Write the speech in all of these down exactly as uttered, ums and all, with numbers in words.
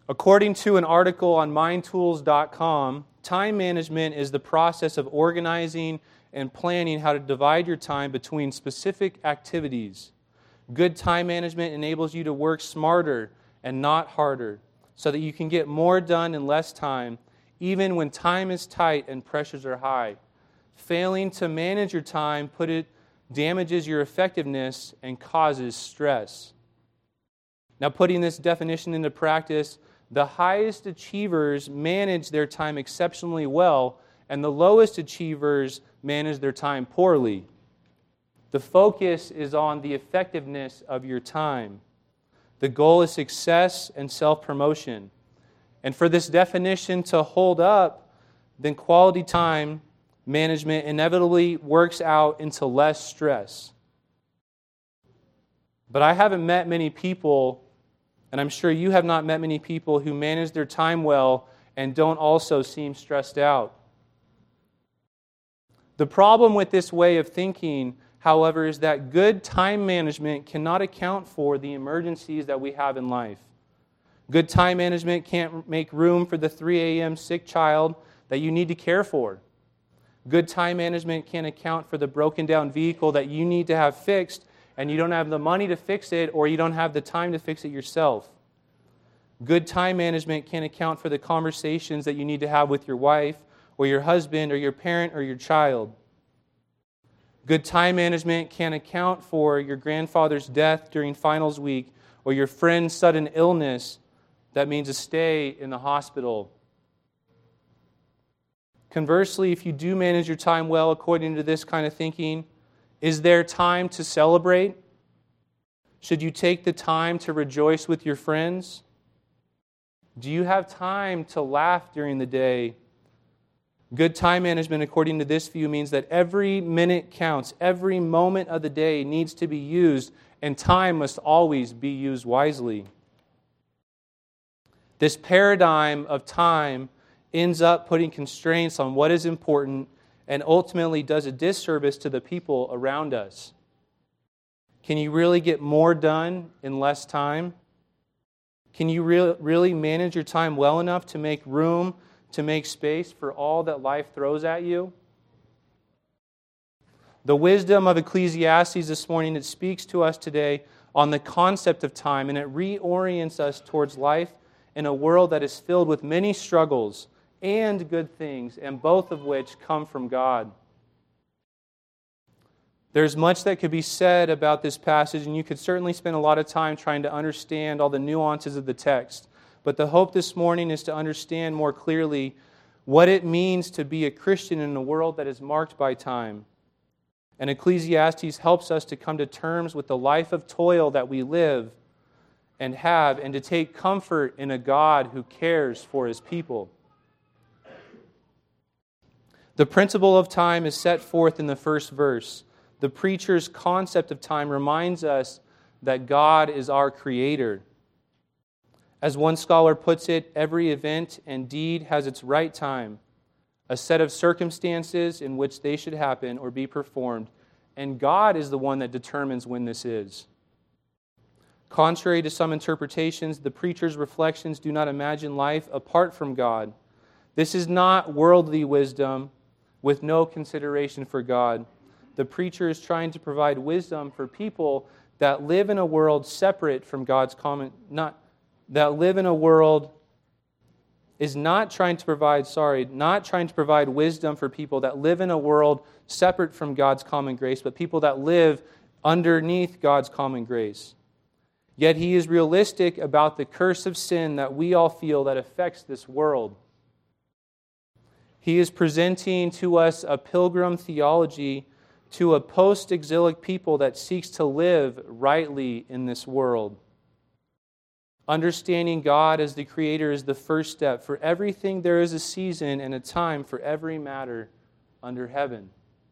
According to an article on mind tools dot com, time management is the process of organizing and planning how to divide your time between specific activities. Good time management enables you to work smarter and not harder, so that you can get more done in less time, even when time is tight and pressures are high. Failing to manage your time put it damages your effectiveness and causes stress. Now, putting this definition into practice, the highest achievers manage their time exceptionally well, and the lowest achievers manage their time poorly. The focus is on the effectiveness of your time. The goal is success and self-promotion. And for this definition to hold up, then quality time management inevitably works out into less stress. But I haven't met many people, and I'm sure you have not met many people who manage their time well and don't also seem stressed out. The problem with this way of thinking, however, is that good time management cannot account for the emergencies that we have in life. Good time management can't make room for the three a.m. sick child that you need to care for. Good time management can't account for the broken down vehicle that you need to have fixed, and you don't have the money to fix it, or you don't have the time to fix it yourself. Good time management can't account for the conversations that you need to have with your wife, or your husband, or your parent, or your child. Good time management can't account for your grandfather's death during finals week, or your friend's sudden illness that means a stay in the hospital. Conversely, if you do manage your time well according to this kind of thinking, is there time to celebrate? Should you take the time to rejoice with your friends? Do you have time to laugh during the day? Good time management, according to this view, means that every minute counts. Every moment of the day needs to be used, and time must always be used wisely. This paradigm of time ends up putting constraints on what is important and ultimately does a disservice to the people around us. Can you really get more done in less time? Can you re- really manage your time well enough to make room, to make space for all that life throws at you? The wisdom of Ecclesiastes this morning, it speaks to us today on the concept of time, and it reorients us towards life in a world that is filled with many struggles and good things, and both of which come from God. There's much that could be said about this passage, and you could certainly spend a lot of time trying to understand all the nuances of the text. But the hope this morning is to understand more clearly what it means to be a Christian in a world that is marked by time. And Ecclesiastes helps us to come to terms with the life of toil that we live and have, and to take comfort in a God who cares for His people. The principle of time is set forth in the first verse. The preacher's concept of time reminds us that God is our creator. As one scholar puts it, every event and deed has its right time, a set of circumstances in which they should happen or be performed, and God is the one that determines when this is. Contrary to some interpretations, the preacher's reflections do not imagine life apart from God. This is not worldly wisdom with no consideration for God. The preacher is trying to provide wisdom for people that live in a world separate from God's common, not that live in a world is not trying to provide, sorry, not trying to provide wisdom for people that live in a world separate from God's common grace, but people that live underneath God's common grace. Yet he is realistic about the curse of sin that we all feel that affects this world. He is presenting to us a pilgrim theology to a post-exilic people that seeks to live rightly in this world. Understanding God as the Creator is the first step. For everything there is a season and a time for every matter under heaven.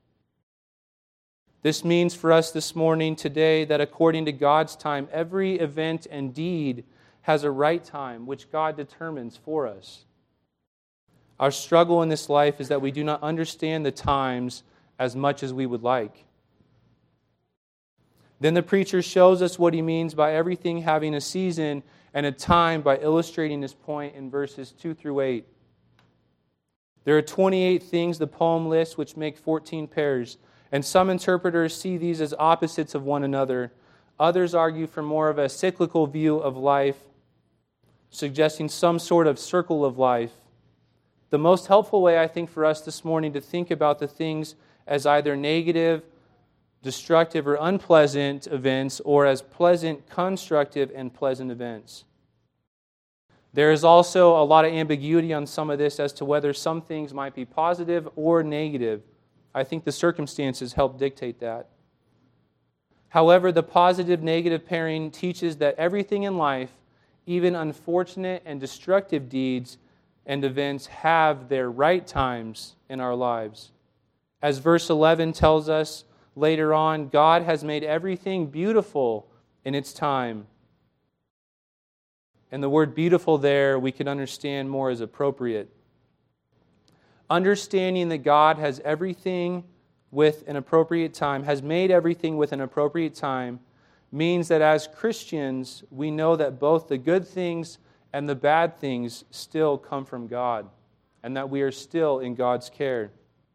This means for us this morning, today, that according to God's time, every event and deed has a right time, which God determines for us. Our struggle in this life is that we do not understand the times as much as we would like. Then the preacher shows us what he means by everything having a season and a time by illustrating this point in verses two through eight. There are twenty-eight things the poem lists, which make fourteen pairs, and some interpreters see these as opposites of one another. Others argue for more of a cyclical view of life, suggesting some sort of circle of life. The most helpful way, I think, for us this morning to think about the things as either negative, destructive, or unpleasant events, or as pleasant, constructive, and pleasant events. There is also a lot of ambiguity on some of this as to whether some things might be positive or negative. I think the circumstances help dictate that. However, the positive-negative pairing teaches that everything in life, even unfortunate and destructive deeds and events, have their right times in our lives. As verse eleven tells us later on, God has made everything beautiful in its time. And the word beautiful there we can understand more as appropriate. Understanding that God has everything with an appropriate time, has made everything with an appropriate time, means that as Christians, we know that both the good things and the bad things still come from God, and that we are still in God's care.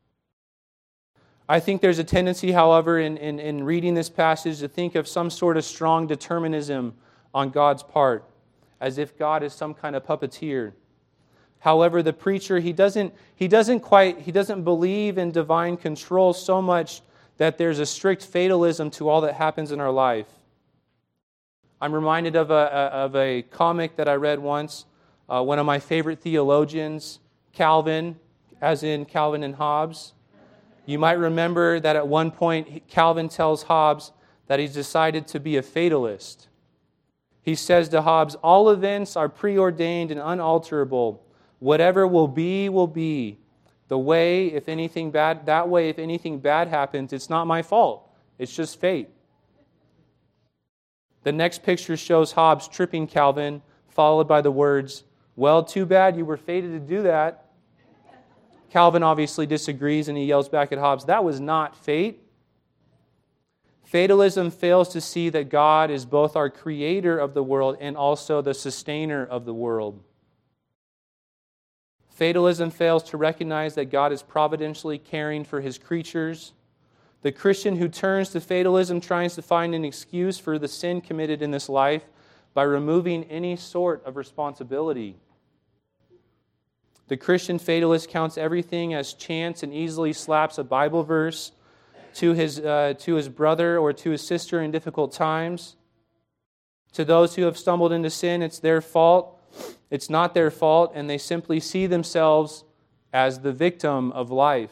I think there's a tendency, however, in, in, in reading this passage to think of some sort of strong determinism on God's part, as if God is some kind of puppeteer. However, the preacher, he doesn't, he doesn't quite, he doesn't believe in divine control so much that there's a strict fatalism to all that happens in our life. I'm reminded of a, of a comic that I read once. Uh, one of my favorite theologians, Calvin, as in Calvin and Hobbes. You might remember that at one point Calvin tells Hobbes that he's decided to be a fatalist. He says to Hobbes, all events are preordained and unalterable. Whatever will be, will be. The way, if anything bad, that way, if anything bad happens, it's not my fault. It's just fate. The next picture shows Hobbes tripping Calvin, followed by the words, well, too bad you were fated to do that. Calvin obviously disagrees and he yells back at Hobbes, that was not fate. Fatalism fails to see that God is both our creator of the world and also the sustainer of the world. Fatalism fails to recognize that God is providentially caring for His creatures. The Christian who turns to fatalism tries to find an excuse for the sin committed in this life by removing any sort of responsibility. The Christian fatalist counts everything as chance and easily slaps a Bible verse to his, uh, to his brother or to his sister in difficult times. To those who have stumbled into sin, it's their fault. It's not their fault, and they simply see themselves as the victim of life.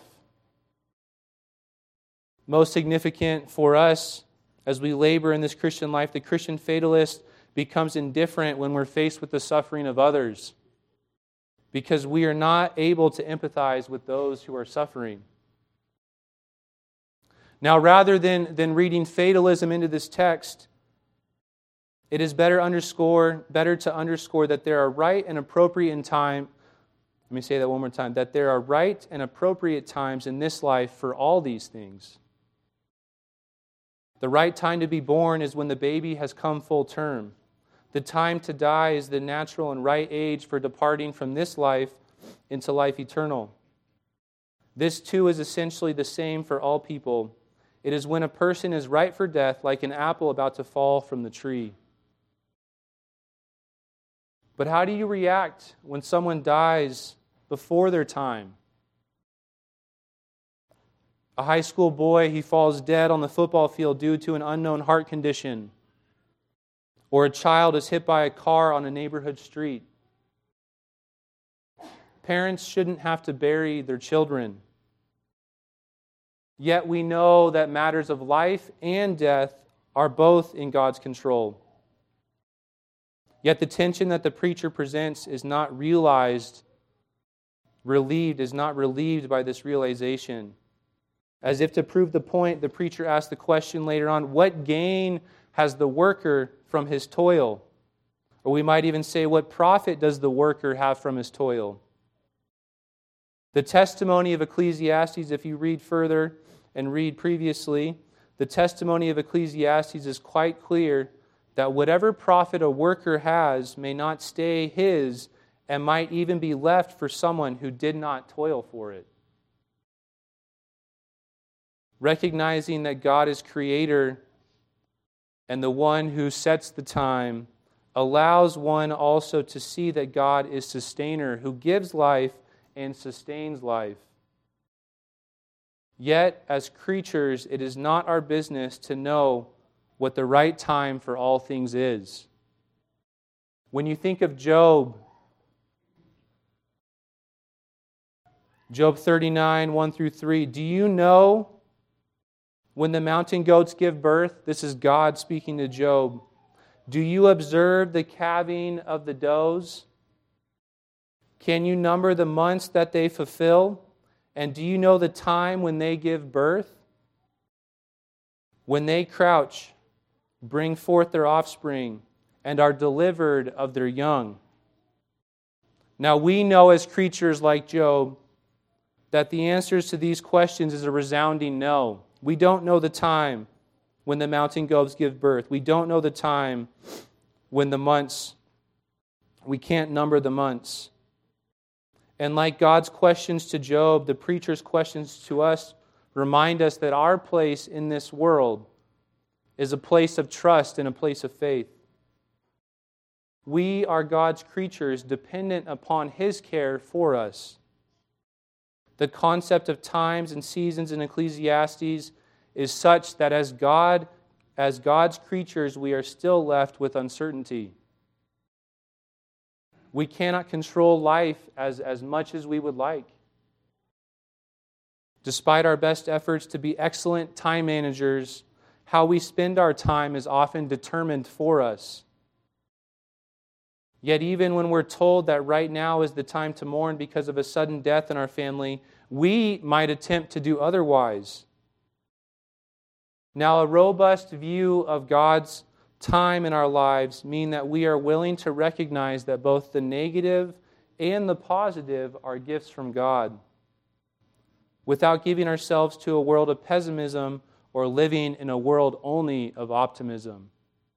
Most significant for us as we labor in this Christian life, the Christian fatalist becomes indifferent when we're faced with the suffering of others, because we are not able to empathize with those who are suffering. Now, rather than, than reading fatalism into this text, it is better underscore, better to underscore that there are right and appropriate in time. Let me say that one more time. That there are right and appropriate times in this life for all these things. The right time to be born is when the baby has come full term. The time to die is the natural and right age for departing from this life into life eternal. This too is essentially the same for all people. It is when a person is ripe for death, like an apple about to fall from the tree. But how do you react when someone dies before their time? A high school boy, he falls dead on the football field due to an unknown heart condition. Or a child is hit by a car on a neighborhood street. Parents shouldn't have to bury their children. Yet we know that matters of life and death are both in God's control. Yet the tension that the preacher presents is not realized, relieved, is not relieved by this realization. As if to prove the point, the preacher asks the question later on, what gain has the worker from his toil? Or we might even say, what profit does the worker have from his toil? The testimony of Ecclesiastes, if you read further and read previously, the testimony of Ecclesiastes is quite clear that whatever profit a worker has may not stay his and might even be left for someone who did not toil for it. Recognizing that God is creator and the one who sets the time allows one also to see that God is sustainer, who gives life and sustains life. Yet, as creatures, it is not our business to know what the right time for all things is. When you think of Job, Job thirty-nine, one through three, do you know when the mountain goats give birth? This is God speaking to Job. Do you observe the calving of the does? Can you number the months that they fulfill? And do you know the time when they give birth? When they crouch, bring forth their offspring, and are delivered of their young. Now we know as creatures like Job that the answers to these questions is a resounding no. We don't know the time when the mountain goats give birth. We don't know the time when the months, we can't number the months. And like God's questions to Job, the preacher's questions to us remind us that our place in this world is a place of trust and a place of faith. We are God's creatures dependent upon His care for us. The concept of times and seasons in Ecclesiastes is such that as God, as God's creatures, we are still left with uncertainty. We cannot control life as, as much as we would like. Despite our best efforts to be excellent time managers, how we spend our time is often determined for us. Yet even when we're told that right now is the time to mourn because of a sudden death in our family, we might attempt to do otherwise. Now, a robust view of God's time in our lives mean that we are willing to recognize that both the negative and the positive are gifts from God, without giving ourselves to a world of pessimism or living in a world only of optimism.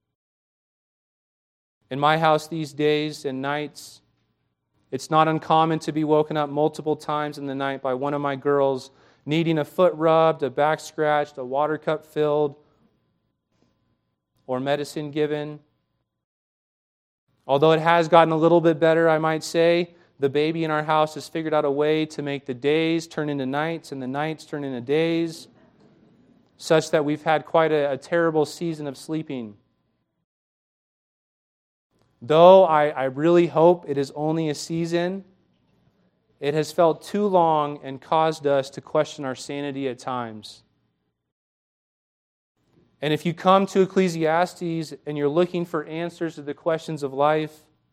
In my house these days and nights, it's not uncommon to be woken up multiple times in the night by one of my girls needing a foot rubbed, a back scratched, a water cup filled, or medicine given. Although it has gotten a little bit better, I might say, the baby in our house has figured out a way to make the days turn into nights and the nights turn into days, such that we've had quite a, a terrible season of sleeping. Though I, I really hope it is only a season, it has felt too long and caused us to question our sanity at times. And if you come to Ecclesiastes and you're looking for answers to the questions of life,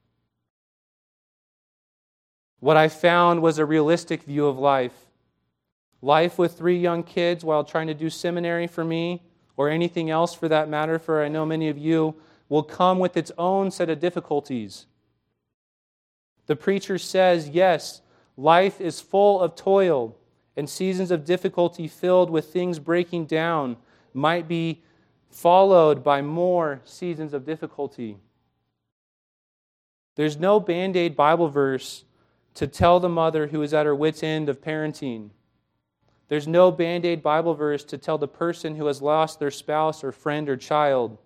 what I found was a realistic view of life. Life with three young kids while trying to do seminary for me, or anything else for that matter, for I know many of you, will come with its own set of difficulties. The preacher says, yes, life is full of toil, and seasons of difficulty filled with things breaking down might be followed by more seasons of difficulty. There's no Band-Aid Bible verse to tell the mother who is at her wit's end of parenting. There's no Band-Aid Bible verse to tell the person who has lost their spouse or friend or child.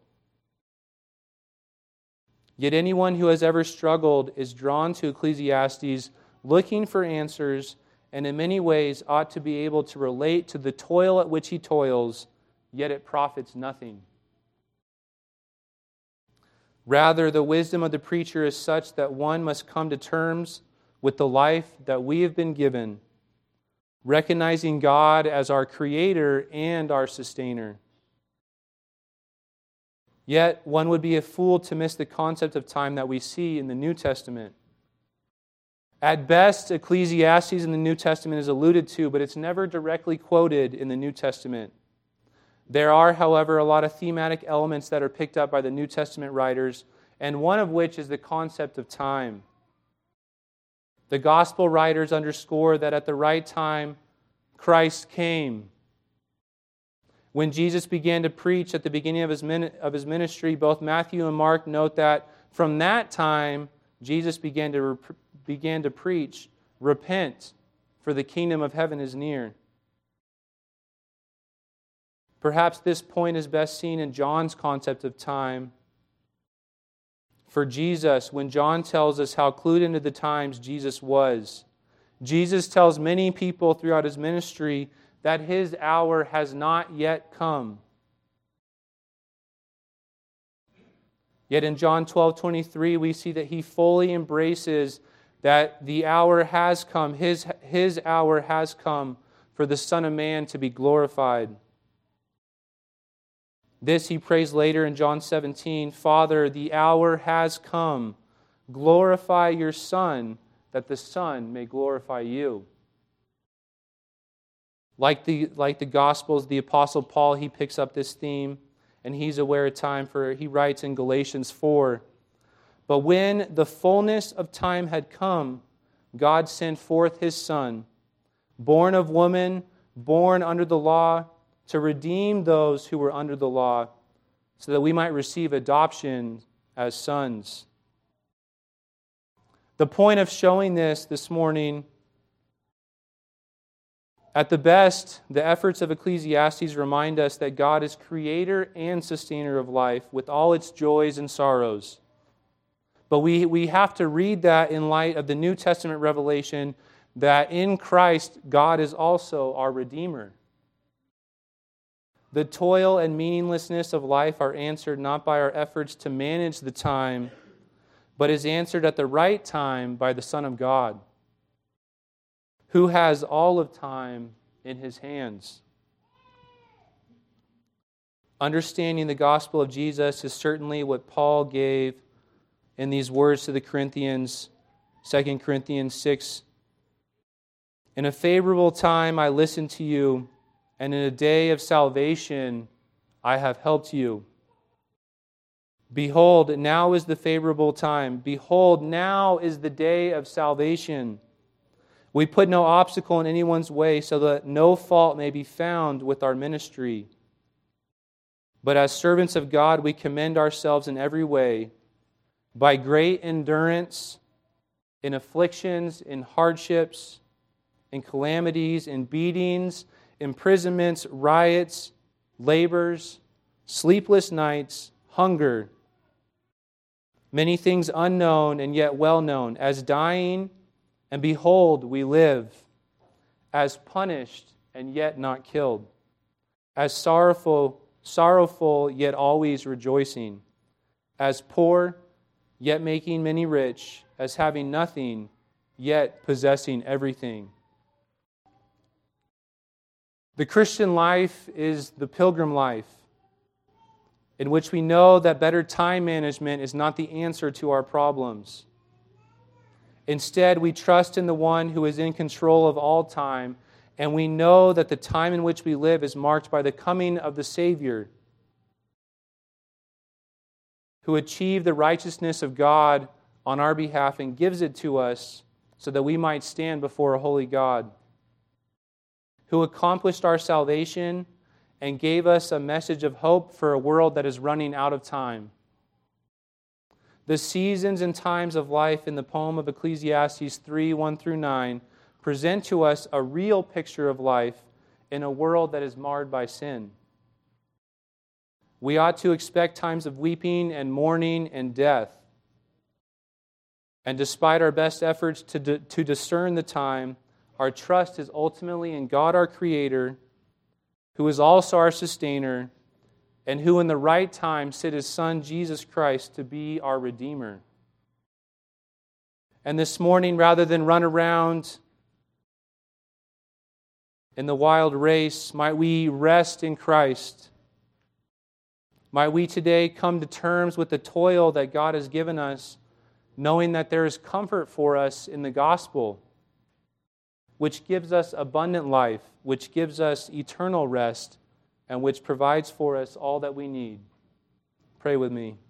Yet anyone who has ever struggled is drawn to Ecclesiastes looking for answers, and in many ways ought to be able to relate to the toil at which he toils, yet it profits nothing. Rather, the wisdom of the preacher is such that one must come to terms with the life that we have been given, recognizing God as our creator and our sustainer. Yet, one would be a fool to miss the concept of time that we see in the New Testament. At best, Ecclesiastes in the New Testament is alluded to, but it's never directly quoted in the New Testament. There are, however, a lot of thematic elements that are picked up by the New Testament writers, and one of which is the concept of time. The Gospel writers underscore that at the right time, Christ came. When Jesus began to preach at the beginning of his, min- of his ministry, both Matthew and Mark note that from that time, Jesus began to, re- began to preach, "Repent, for the kingdom of heaven is near." Perhaps this point is best seen in John's concept of time. For Jesus, when John tells us how clued into the times Jesus was, Jesus tells many people throughout his ministry that his hour has not yet come. Yet in John twelve twenty-three, we see that he fully embraces that the hour has come, his, his hour has come for the Son of Man to be glorified. This he prays later in John seventeen, "Father, the hour has come. Glorify your Son, that the Son may glorify you." Like the, like the Gospels, the Apostle Paul, he picks up this theme, and he's aware of time, for he writes in Galatians four, "But when the fullness of time had come, God sent forth his Son, born of woman, born under the law, to redeem those who were under the law, so that we might receive adoption as sons." The point of showing this this morning, at the best, the efforts of Ecclesiastes remind us that God is creator and sustainer of life with all its joys and sorrows. But we, we have to read that in light of the New Testament revelation that in Christ, God is also our Redeemer. The toil and meaninglessness of life are answered not by our efforts to manage the time, but is answered at the right time by the Son of God, who has all of time in his hands. Understanding the gospel of Jesus is certainly what Paul gave in these words to the Corinthians, Second Corinthians six. "In a favorable time I listened to you, and in a day of salvation I have helped you. Behold, now is the favorable time. Behold, now is the day of salvation. We put no obstacle in anyone's way, so that no fault may be found with our ministry. But as servants of God, we commend ourselves in every way, by great endurance, in afflictions, in hardships, in calamities, in beatings, imprisonments, riots, labors, sleepless nights, hunger, many things unknown and yet well known, as dying, and behold, we live, as punished and yet not killed, as sorrowful, sorrowful yet always rejoicing, as poor yet making many rich, as having nothing yet possessing everything." The Christian life is the pilgrim life, in which we know that better time management is not the answer to our problems. Instead, we trust in the one who is in control of all time, and we know that the time in which we live is marked by the coming of the Savior, who achieved the righteousness of God on our behalf and gives it to us so that we might stand before a holy God, who accomplished our salvation and gave us a message of hope for a world that is running out of time. The seasons and times of life in the poem of Ecclesiastes three, one through nine present to us a real picture of life in a world that is marred by sin. We ought to expect times of weeping and mourning and death. And despite our best efforts to, d- to discern the time, our trust is ultimately in God our Creator, who is also our Sustainer, and who in the right time sent His Son, Jesus Christ, to be our Redeemer. And this morning, rather than run around in the wild race, might we rest in Christ. Might we today come to terms with the toil that God has given us, knowing that there is comfort for us in the gospel, which gives us abundant life, which gives us eternal rest, and which provides for us all that we need. Pray with me.